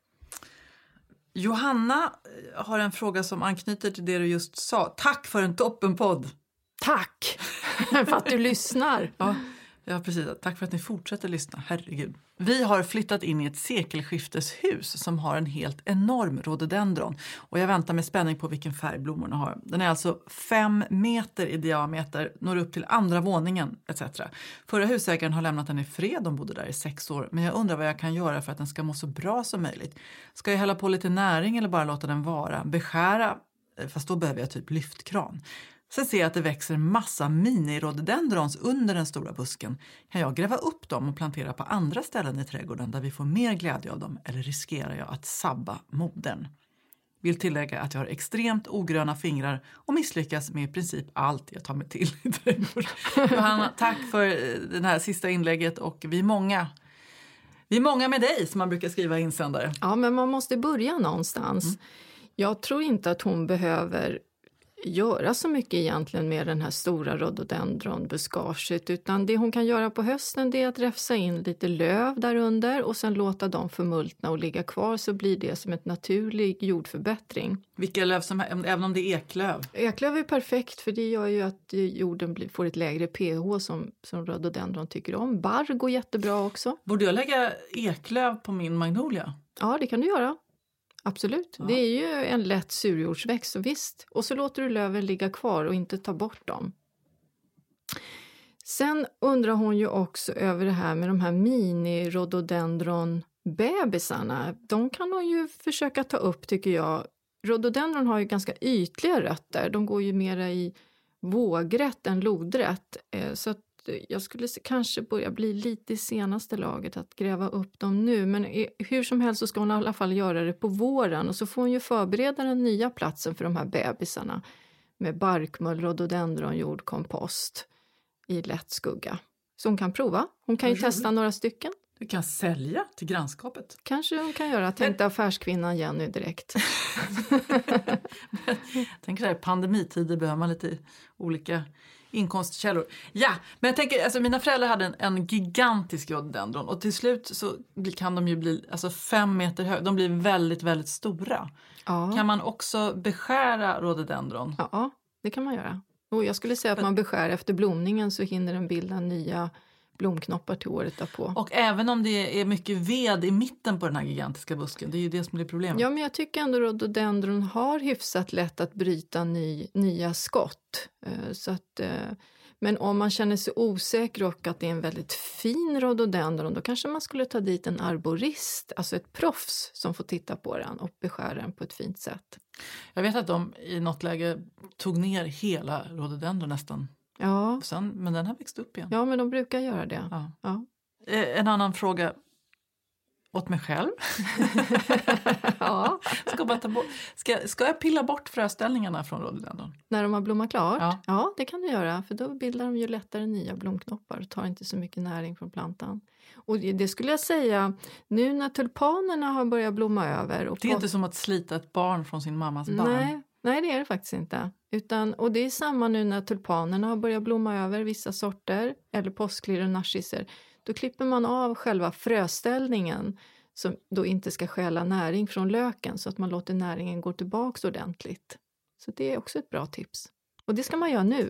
Johanna har en fråga som anknyter till det du just sa. Tack för en toppenpodd! Tack för att du lyssnar! Ja, precis. Tack för att ni fortsätter lyssna. Herregud. Vi har flyttat in i ett sekelskifteshus som har en helt enorm rhododendron. Och jag väntar med spänning på vilken färg blommorna har. Den är alltså 5 meter i diameter, når upp till andra våningen etc. Förra husägaren har lämnat den i fred, de bodde där i 6 år. Men jag undrar vad jag kan göra för att den ska må så bra som möjligt. Ska jag hälla på lite näring eller bara låta den vara? Beskära, fast då behöver jag typ lyftkran. Sen ser jag att det växer massa mini-rhododendrons under den stora busken. Kan jag gräva upp dem och plantera på andra ställen i trädgården där vi får mer glädje av dem? Eller riskerar jag att sabba modern? Vill tillägga att jag har extremt ogröna fingrar och misslyckas med i princip allt jag tar mig till i trädgården. Johanna, tack för det här sista inlägget och vi är många med dig som man brukar skriva insändare. Ja, men man måste börja någonstans. Jag tror inte att hon behöver göra så mycket egentligen med den här stora rhododendronbuskaget utan det hon kan göra på hösten det är att räfsa in lite löv där under och sen låta dem förmultna och ligga kvar så blir det som ett naturlig jordförbättring. Vilka löv även om det är eklöv? Eklöv är perfekt för det gör ju att jorden får ett lägre pH som rhododendron tycker om. Barr går jättebra också. Borde jag lägga eklöv på min magnolia? Ja, det kan du göra. Absolut. Ja. Det är ju en lätt surjordsväxt, så visst. Och så låter du löven ligga kvar och inte ta bort dem. Sen undrar hon ju också över det här med de här mini-rhododendron-bebisarna. De kan hon ju försöka ta upp tycker jag. Rhododendron har ju ganska ytliga rötter. De går ju mera i vågrätt än lodrätt. Så att jag skulle kanske börja bli lite i senaste laget att gräva upp dem nu. Men hur som helst så ska hon i alla fall göra det på våren. Och så får hon ju förbereda den nya platsen för de här bebisarna. Med barkmull, rhododendron, jordkompost i lätt skugga. Så hon kan prova. Hon kan ju testa några stycken. Du kan sälja till grannskapet. Kanske hon kan göra. Tänkte affärskvinnan Jenny direkt. Tänk så här, pandemitider behöver man lite olika inkomstkällor. Ja, men jag tänker, alltså mina föräldrar hade en gigantisk rhododendron och till slut så kan de ju bli 5 meter höga. De blir väldigt, väldigt stora. Ja. Kan man också beskära rhododendron? Ja, det kan man göra. Och jag skulle säga att man beskär efter blomningen så hinner den bilda nya blomknoppar till året därpå. Och även om det är mycket ved i mitten på den här gigantiska busken, det är ju det som blir problemet. Ja, men jag tycker ändå rhododendron har hyfsat lätt att bryta nya skott. Så att, Men om man känner sig osäker och att det är en väldigt fin rhododendron, då kanske man skulle ta dit en arborist, alltså ett proffs som får titta på den och beskära den på ett fint sätt. Jag vet att de i något läge tog ner hela rhododendron nästan. Ja. Sen, men den har växt upp igen. Ja, men de brukar göra det. Ja. Ja. En annan fråga åt mig själv. Ja. Ska jag pilla bort fröställningarna från rhododendron? När de har blommat klart? Ja. Ja, det kan du göra. För då bildar de ju lättare nya blomknoppar och tar inte så mycket näring från plantan. Och det skulle jag säga, nu när tulpanerna har börjat blomma över. Och det är inte som att slita ett barn från sin mammas barn. Nej, det är det faktiskt inte. Och det är samma nu när tulpanerna har börjat blomma över vissa sorter, eller påsklir och narcisser. Då klipper man av själva fröställningen som då inte ska stjäla näring från löken, så att man låter näringen gå tillbaka ordentligt. Så det är också ett bra tips. Och det ska man göra nu.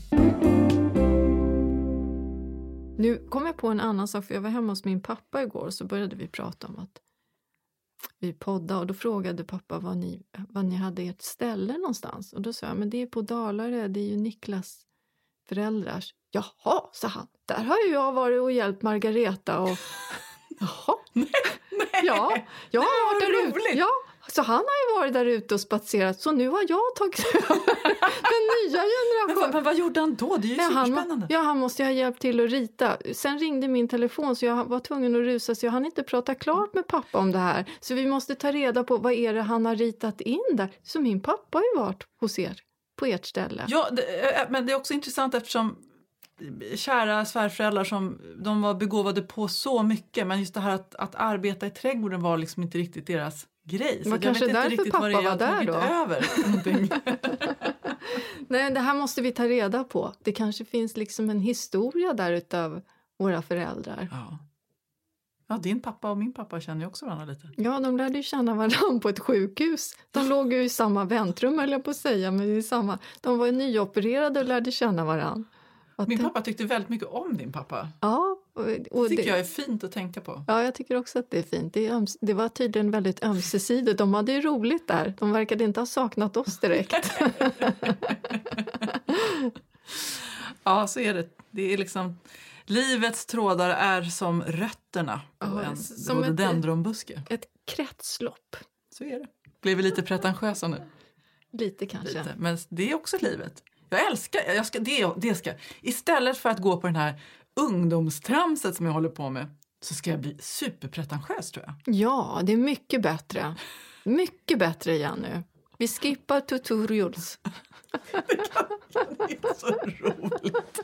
Nu kom jag på en annan sak, för jag var hemma hos min pappa igår, så började vi prata om att vi poddade, och då frågade pappa vad ni hade ert ställe någonstans. Och då sa jag, men det är på Dalarö, det är ju Niklas föräldrars. Jaha, sa han. Där har ju jag varit och hjälpt Margareta och... Jaha. Nej. Ja, jag har varit där ute. Ja, så han har ju varit där ute och spatserat. Så nu har jag tagit den nya generationen. Men vad gjorde han då? Det är ju superspännande. Han måste ju ha hjälpt till att rita. Sen ringde min telefon, så jag var tvungen att rusa. Så jag hann inte prata klart med pappa om det här. Så vi måste ta reda på vad är det han har ritat in där. Så min pappa har ju varit hos er. På ert ställe. Ja, men det är också intressant eftersom kära svärföräldrar som de var begåvade på så mycket, men just det här att arbeta i trädgården var liksom inte riktigt deras grej. Så jag vet inte riktigt vad det är var där då. Över Nej, det här måste vi ta reda på. Det kanske finns liksom en historia där utav våra föräldrar. Ja, din pappa och min pappa känner ju också varandra lite. Ja, de lärde ju känna varandra på ett sjukhus. De låg ju i samma väntrum, eller på att säga, men i samma. De var ju nyopererade och lärde känna varandra. Min pappa tyckte väldigt mycket om din pappa. Ja. Och det tycker jag är fint att tänka på. Ja, jag tycker också att det är fint. Det var tydligen väldigt ömsesidigt. De hade ju roligt där. De verkade inte ha saknat oss direkt. Ja, så är det. Det är liksom... Livets trådar är som rötterna på en rhododendronbuske. Ett kretslopp. Så är det. Blev vi lite pretentiösa nu? Lite kanske. Lite. Men det är också livet. Jag älskar, det ska. Istället för att gå på den här ungdomstramset som jag håller på med, så ska jag bli superpretentiös, tror jag. Ja, det är mycket bättre. Mycket bättre igen nu. Vi skippar tutorials. Det är så roligt.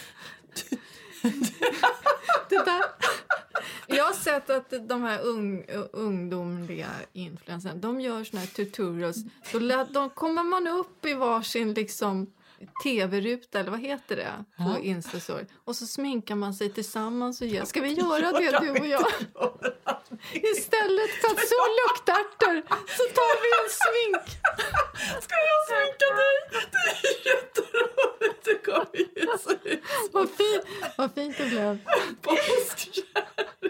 Det där. Jag har sett att de här ungdomliga influencerna, de gör såna här tutorials. Då kommer man upp i varsin liksom tv-ruta, eller vad heter det, på Instastory. Och så sminkar man sig tillsammans och ska vi göra det, du och jag? Istället för att så luktärter så tar vi en smink. Ska jag sminka dig? Det är jätteroligt. Det kommer ju så ut. Vad fint det blev. Påskkärring.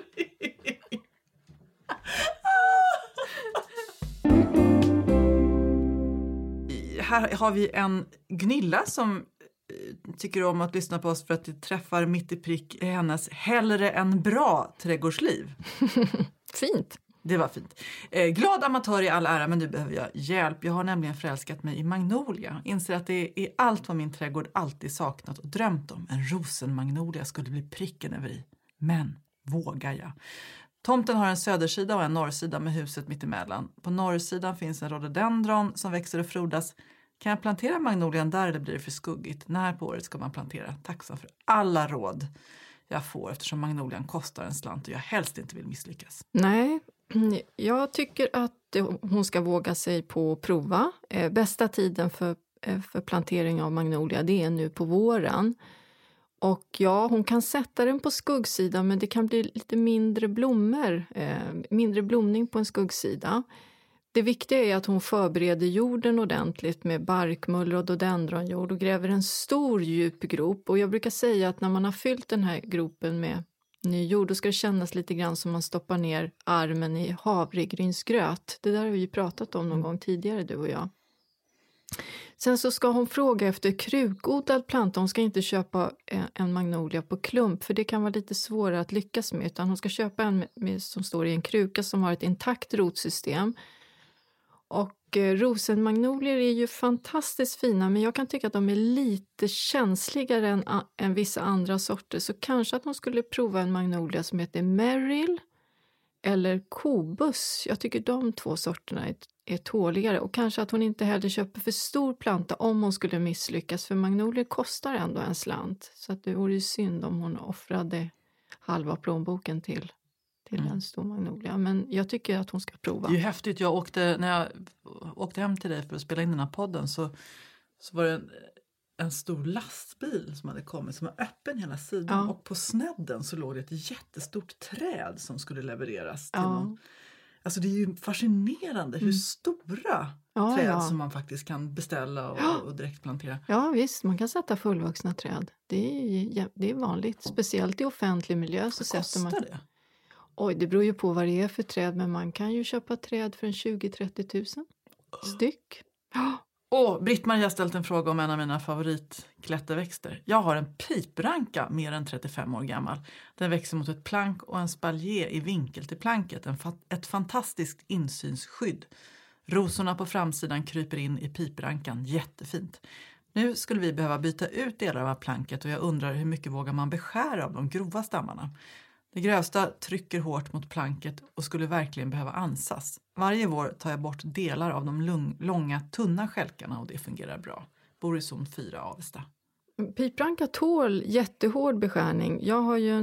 Här har vi en Gnilla som tycker om att lyssna på oss för att det träffar mitt i prick i hennes hellre än bra trädgårdsliv. Fint. Det var fint. Glad amatör i all ära, men nu behöver jag hjälp. Jag har nämligen förälskat mig i magnolia. Inser att det är allt vad min trädgård alltid saknat och drömt om. En rosenmagnolia skulle bli pricken över i. Men vågar jag? Tomten har en södersida och en norrsida med huset mittemellan. På norrsidan finns en rhododendron som växer och frodas. Kan jag plantera magnolian där eller blir det för skuggigt? När på året ska man plantera? Tacksam för alla råd jag får, eftersom magnolian kostar en slant och jag helst inte vill misslyckas. Nej, jag tycker att hon ska våga sig på att prova. Bästa tiden för plantering av magnolia, det är nu på våren. Och ja, hon kan sätta den på skuggsidan, men det kan bli lite mindre blommor, mindre blomning på en skuggsida. Det viktiga är att hon förbereder jorden ordentligt med barkmull, rhododendronjord och gräver en stor djup grop. Och jag brukar säga att när man har fyllt den här gropen med ny jord, då ska det kännas lite grann som man stoppar ner armen i havregrynsgröt. Det där har vi ju pratat om någon gång tidigare, du och jag. Sen så ska hon fråga efter krukodlad planta. Hon ska inte köpa en magnolia på klump, för det kan vara lite svårare att lyckas med. Utan hon ska köpa en som står i en kruka som har ett intakt rotsystem. Och rosenmagnolier är ju fantastiskt fina, men jag kan tycka att de är lite känsligare än vissa andra sorter. Så kanske att hon skulle prova en magnolia som heter Merrill eller Kobus. Jag tycker de 2 sorterna är tåligare. Och kanske att hon inte heller köper för stor planta om hon skulle misslyckas. För magnolier kostar ändå en slant. Så att det vore ju synd om hon offrade halva plånboken till en stor magnolia. Men jag tycker att hon ska prova. Det är ju häftigt. När jag åkte hem till dig för att spela in den här podden så var det en stor lastbil som hade kommit som var öppen hela sidan. Ja. Och på snedden så låg det ett jättestort träd som skulle levereras till någon. Alltså det är ju fascinerande hur stora träd som man faktiskt kan beställa och direkt plantera. Ja visst, man kan sätta fullvuxna träd. Det är vanligt. Speciellt i offentlig miljö så sätter man... det? Oj, det beror ju på vad det är för träd, men man kan ju köpa träd för 20-30 000 styck. Britt-Marie har ställt en fråga om en av mina favoritklätterväxter. Jag har en pipranka mer än 35 år gammal. Den växer mot ett plank och en spaljer i vinkel till planket. Ett fantastiskt insynsskydd. Rosorna på framsidan kryper in i piprankan. Jättefint. Nu skulle vi behöva byta ut delar av planket och jag undrar hur mycket vågar man beskära av de grova stammarna. Det grövsta trycker hårt mot planket och skulle verkligen behöva ansas. Varje vår tar jag bort delar av de långa, tunna skälkarna och det fungerar bra. Bor i zon 4 Avesta. Pipranka tål jättehård beskärning. Jag har ju en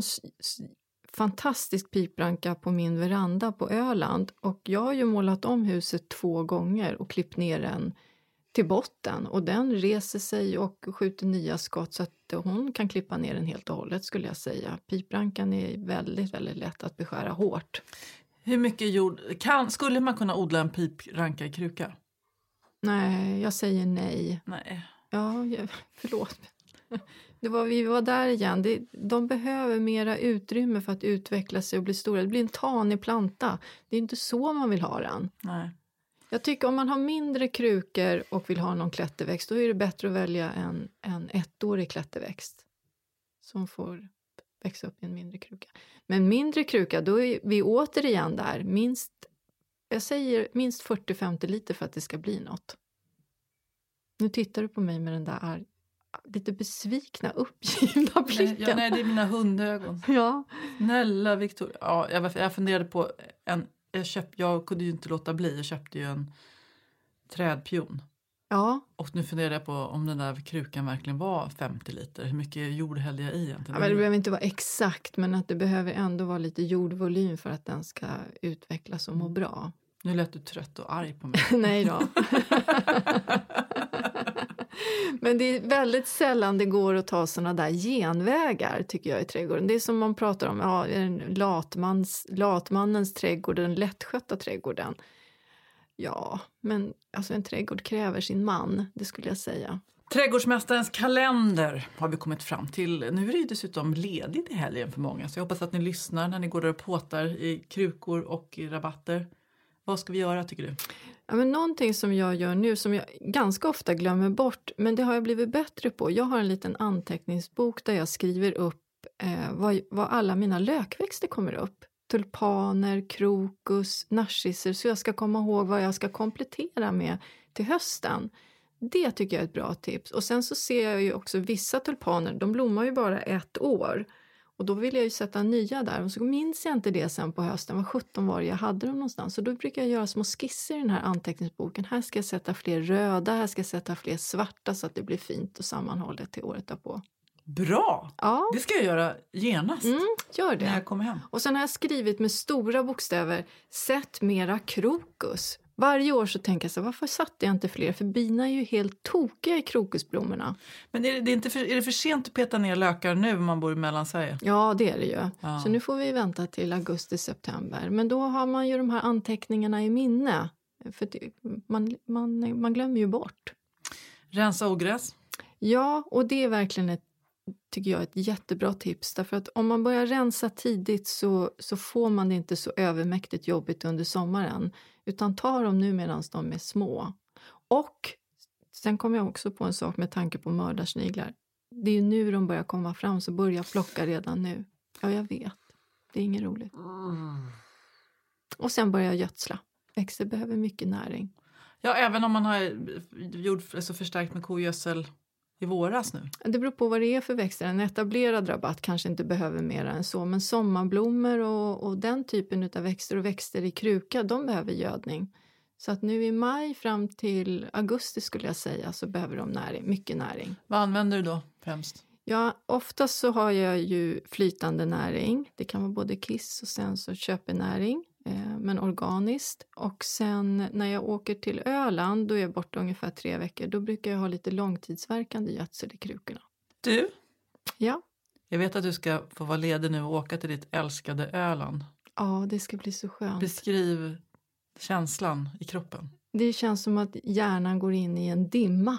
fantastisk pipranka på min veranda på Öland. Och jag har ju målat om huset 2 gånger och klippt ner den till botten. Och den reser sig och skjuter nya skott så att hon kan klippa ner den helt och hållet skulle jag säga. Piprankan är väldigt, väldigt lätt att beskära hårt. Hur mycket jord... Skulle man kunna odla en pipranka i kruka? Nej, jag säger nej. Nej. Ja, förlåt. Vi var där igen. De behöver mera utrymme för att utveckla sig och bli stora. Det blir en tanig planta. Det är inte så man vill ha den. Nej. Jag tycker om man har mindre krukor och vill ha någon klätterväxt, då är det bättre att välja en 1-årig klätterväxt som får växa upp i en mindre kruka. Men mindre kruka, då är vi återigen där. Minst 40-50 liter för att det ska bli något. Nu tittar du på mig med den där lite besvikna, uppgivna blicken. Nej, det är mina hundögon. Ja. Snälla Victoria. Ja, jag funderade på jag kunde ju inte låta bli. Jag köpte ju en trädpion. Ja. Och nu funderar jag på om den där krukan verkligen var 50 liter. Hur mycket jord hällde jag i egentligen? Ja, men det behöver inte vara exakt, men att det behöver ändå vara lite jordvolym för att den ska utvecklas och må bra. Nu lät du trött och arg på mig. Nej då. Men det är väldigt sällan det går att ta såna där genvägar tycker jag i trädgården. Det är som man pratar om, latmannens trädgård, den lättskötta trädgården. Ja, men alltså en trädgård kräver sin man, det skulle jag säga. Trädgårdsmästarens kalender har vi kommit fram till. Nu är det ju dessutom ledigt i helgen för många. Så jag hoppas att ni lyssnar när ni går där och påtar i krukor och i rabatter. Vad ska vi göra tycker du? Ja, men någonting som jag gör nu som jag ganska ofta glömmer bort, men det har jag blivit bättre på. Jag har en liten anteckningsbok där jag skriver upp vad alla mina lökväxter kommer upp. Tulpaner, krokus, narcisser, så jag ska komma ihåg vad jag ska komplettera med till hösten. Det tycker jag är ett bra tips. Och sen så ser jag ju också vissa tulpaner, de blommar ju bara 1 år. Och då vill jag ju sätta nya där. Och så minns jag inte det sen på hösten. Vad 17 var jag hade dem någonstans. Så då brukar jag göra små skisser i den här anteckningsboken. Här ska jag sätta fler röda. Här ska jag sätta fler svarta. Så att det blir fint och sammanhållet till året därpå. Bra! Ja. Det ska jag göra genast. Gör det. När jag kommer hem. Och sen har jag skrivit med stora bokstäver. Sätt mera krokus. Varje år så tänker jag så, varför satte jag inte fler? För bina är ju helt tokiga i krokusblommorna. Men är det för sent att peta ner lökar nu om man bor i Mellansverige? Ja, det är det ju. Ja. Så nu får vi vänta till augusti-september. Men då har man ju de här anteckningarna i minne. För man glömmer ju bort. Rensa ogräs? Ja, och det är verkligen tycker jag, ett jättebra tips. Därför att om man börjar rensa tidigt så får man det inte så övermäktigt jobbigt under sommaren. Utan ta dem nu medan de är små. Och Sen kom jag också på en sak med tanke på mördarsniglar. Det är ju nu de börjar komma fram, så börjar plocka redan nu. Ja, jag vet. Det är inget roligt. Och sen börjar jag gödsla. Växter behöver mycket näring. Ja, även om man har gjort så förstärkt med kogödsel i våras nu. Det beror på vad det är för växter. En etablerad rabatt kanske inte behöver mer än så. Men sommarblommor och den typen av växter och växter i kruka, de behöver gödning. Så att nu i maj fram till augusti skulle jag säga så behöver de näring, mycket näring. Vad använder du då främst? Ja, oftast så har jag ju flytande näring. Det kan vara både kiss och sen så köpenäring. Men organiskt. Och sen när jag åker till Öland, då är jag borta ungefär 3 veckor. Då brukar jag ha lite långtidsverkande gödsel i krukorna. Du? Ja? Jag vet att du ska få vara ledig nu och åka till ditt älskade Öland. Ja, det ska bli så skönt. Beskriv känslan i kroppen. Det känns som att hjärnan går in i en dimma.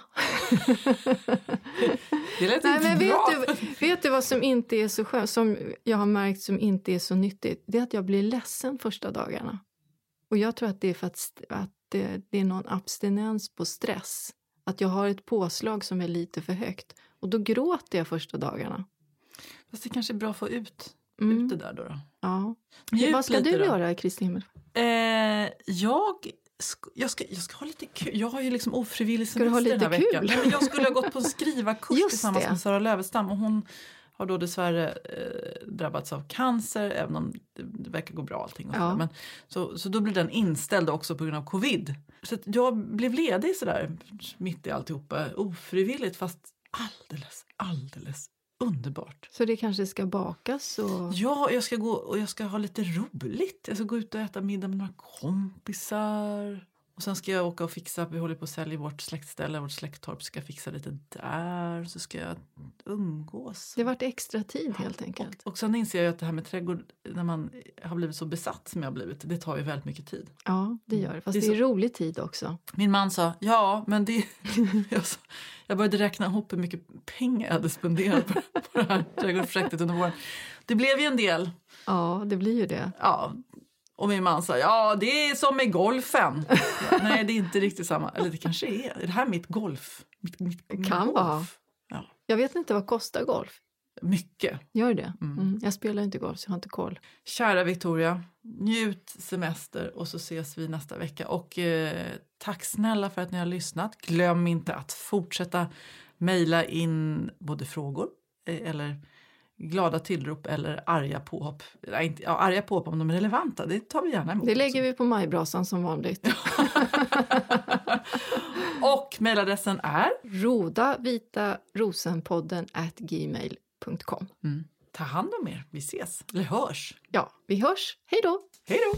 Det lät inte bra. Vet du vad som inte är så skönt, som jag har märkt som inte är så nyttigt? Det är att jag blir ledsen första dagarna. Och jag tror att det är för att det är någon abstinens på stress. Att jag har ett påslag som är lite för högt. Och då gråter jag första dagarna. Fast det kanske är bra att få ut det där då. Ja. Vad ska du göra, Kristin? Jag ska ha lite kul. Jag har ju liksom ofrivillig semester ha lite den här veckan. kul? Men jag skulle ha gått på en skrivarkurs tillsammans med Sara Lövestam. Och hon har då dessvärre drabbats av cancer. Även om det verkar gå bra allting. Och men, så då blir den inställd också på grund av covid. Så att jag blev ledig sådär mitt i alltihopa. Ofrivilligt fast alldeles underbart. Så det kanske ska bakas? Och... Ja, jag ska gå och jag ska ha lite roligt. Jag ska gå ut och äta middag med några kompisar. Och sen ska jag åka och fixa, vi håller på att sälja vårt släktställe, vårt släkttorp. Ska jag fixa lite där. Så ska jag umgås. Det har varit extra tid helt enkelt. Och sen inser jag att det här med trädgård, när man har blivit så besatt som jag har blivit, det tar ju väldigt mycket tid. Ja, det gör det. Fast det är rolig tid också. Min man sa, ja, men det... jag började räkna ihop hur mycket pengar jag hade spenderat på det här trädgårdsprojektet under våren. Det blev ju en del. Ja, det blir ju det. Ja, och min man sa, ja, det är som med golfen. Nej, det är inte riktigt samma. Eller det kanske är. Är det här mitt golf? Mitt kan golf? vara. Ja. Jag vet inte vad kostar golf. Mycket. Gör det? Jag spelar inte golf så jag har inte koll. Kära Victoria, njut semester och så ses vi nästa vecka. Och tack snälla för att ni har lyssnat. Glöm inte att fortsätta mejla in både frågor eller glada tillrop eller arga påhopp. Arga påhopp om de är relevanta, det tar vi gärna emot. Det lägger vi på majbrasan som vanligt. Och mejladressen är rodavitarosenpodden@gmail.com. Ta hand om er, vi ses, eller hörs. Ja, vi hörs. Hej då! Hej då!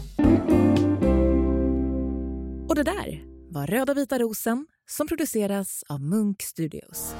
Och det där var Röda vita rosen som produceras av Munk Studios.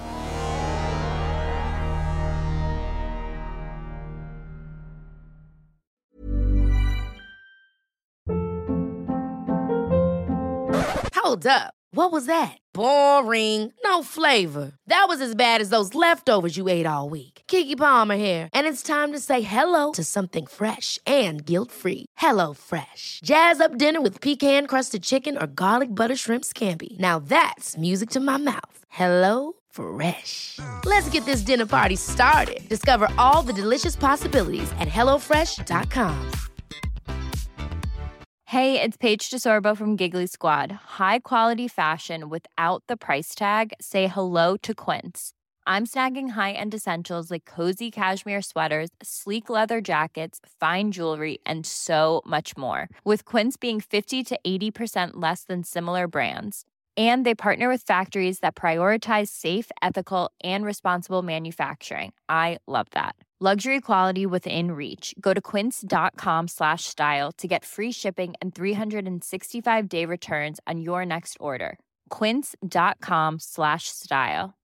Hold up. What was that? Boring. No flavor. That was as bad as those leftovers you ate all week. Keke Palmer here, and it's time to say hello to something fresh and guilt-free. Hello Fresh. Jazz up dinner with pecan-crusted chicken or garlic butter shrimp scampi. Now that's music to my mouth. Hello Fresh. Let's get this dinner party started. Discover all the delicious possibilities at hellofresh.com. Hey, it's Paige DeSorbo from Giggly Squad. High quality fashion without the price tag. Say hello to Quince. I'm snagging high-end essentials like cozy cashmere sweaters, sleek leather jackets, fine jewelry, and so much more. With Quince being 50 to 80% less than similar brands. And they partner with factories that prioritize safe, ethical, and responsible manufacturing. I love that. Luxury quality within reach. Go to quince.com/style to get free shipping and 365-day returns on your next order. Quince.com/style.